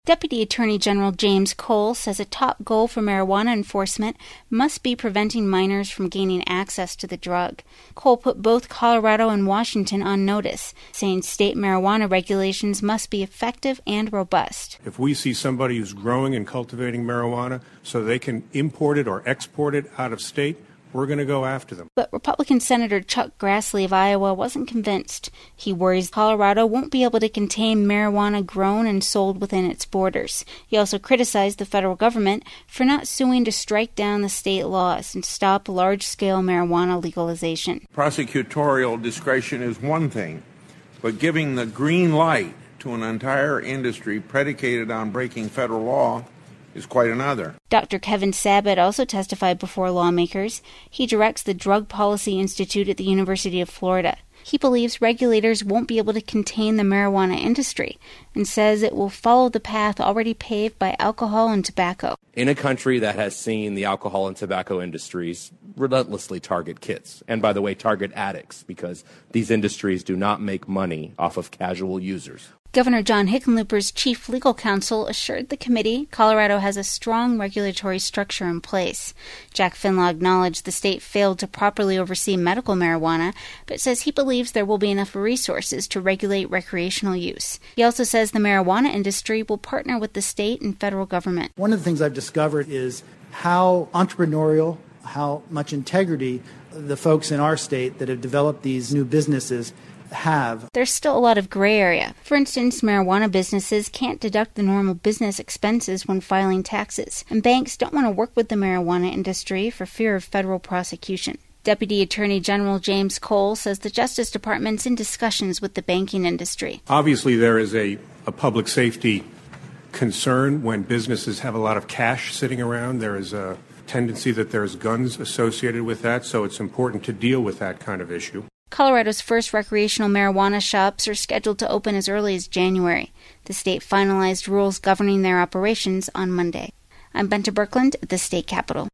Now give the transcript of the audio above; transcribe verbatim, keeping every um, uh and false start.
Deputy Attorney General James Cole says a top goal for marijuana enforcement must be preventing minors from gaining access to the drug. Cole put both Colorado and Washington on notice, saying state marijuana regulations must be effective and robust. If we see somebody who's growing and cultivating marijuana so they can import it or export it out of state, we're going to go after them. But Republican Senator Chuck Grassley of Iowa wasn't convinced. He worries Colorado won't be able to contain marijuana grown and sold within its borders. He also criticized the federal government for not suing to strike down the state laws and stop large-scale marijuana legalization. Prosecutorial discretion is one thing, but giving the green light to an entire industry predicated on breaking federal law is quite another. Doctor Kevin Sabet also testified before lawmakers. He directs the Drug Policy Institute at the University of Florida. He believes regulators won't be able to contain the marijuana industry and says it will follow the path already paved by alcohol and tobacco. In a country that has seen the alcohol and tobacco industries relentlessly target kids, and by the way, target addicts, because these industries do not make money off of casual users. Governor John Hickenlooper's chief legal counsel assured the committee Colorado has a strong regulatory structure in place. Jack Finlaw acknowledged the state failed to properly oversee medical marijuana, but says he believes there will be enough resources to regulate recreational use. He also says the marijuana industry will partner with the state and federal government. One of the things I've discovered is how entrepreneurial, how much integrity the folks in our state that have developed these new businesses have. There's still a lot of gray area. For instance, marijuana businesses can't deduct the normal business expenses when filing taxes, and banks don't want to work with the marijuana industry for fear of federal prosecution. Deputy Attorney General James Cole says the Justice Department's in discussions with the banking industry. Obviously, there is a, a public safety concern when businesses have a lot of cash sitting around. There is a tendency that there's guns associated with that, so it's important to deal with that kind of issue. Colorado's first recreational marijuana shops are scheduled to open as early as January. The state finalized rules governing their operations on Monday. I'm Benta Birkeland at the state capitol.